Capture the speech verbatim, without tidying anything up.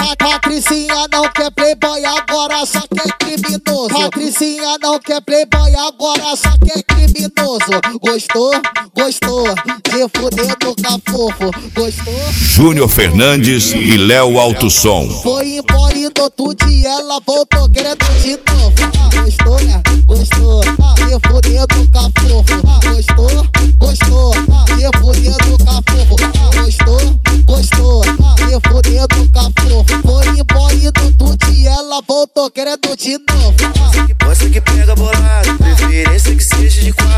Patricinha não quer playboy, agora só quer criminoso. Patricinha não quer playboy, agora só quer criminoso. Gostou? Gostou? De fuder no cafofo. Gostou? Júnior Fernandes e Léo Alto Som. Foi embora e no outro dia ela voltou querendo de novo. Gostou, né? Gostou? De fuder no cafofo. Gostou? Gostou? De fuder no cafofo. Gostou? Gostou? De fuder no cafofo. Foi embora e no outro dia ela voltou querendo de novo. Você que pega bolado, preferência que seja de quatro.